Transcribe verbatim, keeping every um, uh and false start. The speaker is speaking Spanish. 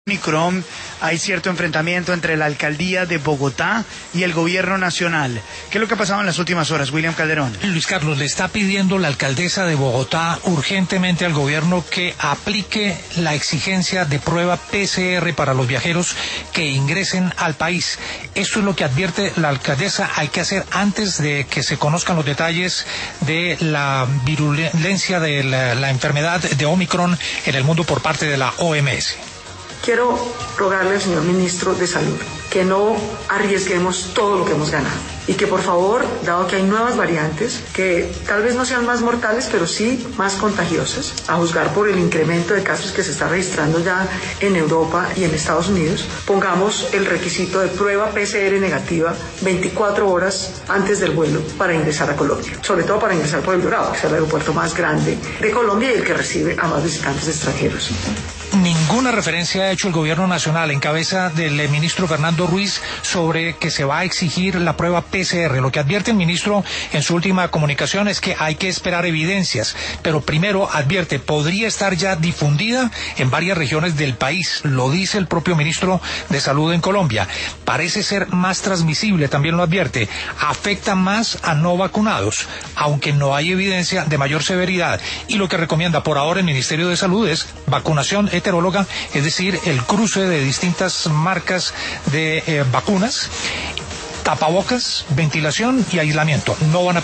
Omicron, hay cierto enfrentamiento entre la alcaldía de Bogotá y el gobierno nacional. ¿Qué es lo que ha pasado en las últimas horas, William Calderón? Luis Carlos, le está pidiendo la alcaldesa de Bogotá urgentemente al gobierno que aplique la exigencia de prueba P C R para los viajeros que ingresen al país. Esto es lo que advierte la alcaldesa, hay que hacer antes de que se conozcan los detalles de la virulencia de la, la enfermedad de Omicron en el mundo por parte de la O M S. Quiero rogarle al señor ministro de Salud que no arriesguemos todo lo que hemos ganado y que por favor, dado que hay nuevas variantes que tal vez no sean más mortales, pero sí más contagiosas, a juzgar por el incremento de casos que se está registrando ya en Europa y en Estados Unidos, pongamos el requisito de prueba P C R negativa veinticuatro horas antes del vuelo para ingresar a Colombia, sobre todo para ingresar por El Dorado, que es el aeropuerto más grande de Colombia y el que recibe a más visitantes extranjeros. Ninguna referencia ha hecho el gobierno nacional en cabeza del ministro Fernando Ruiz sobre que se va a exigir la prueba P C R. Lo que advierte el ministro en su última comunicación es que hay que esperar evidencias, pero primero advierte, podría estar ya difundida en varias regiones del país, lo dice el propio ministro de Salud en Colombia. Parece ser más transmisible, también lo advierte, afecta más a no vacunados, aunque no hay evidencia de mayor severidad, y lo que recomienda por ahora el Ministerio de Salud es vacunación heteróloga, es decir, el cruce de distintas marcas de eh, vacunas, tapabocas, ventilación y aislamiento. No van a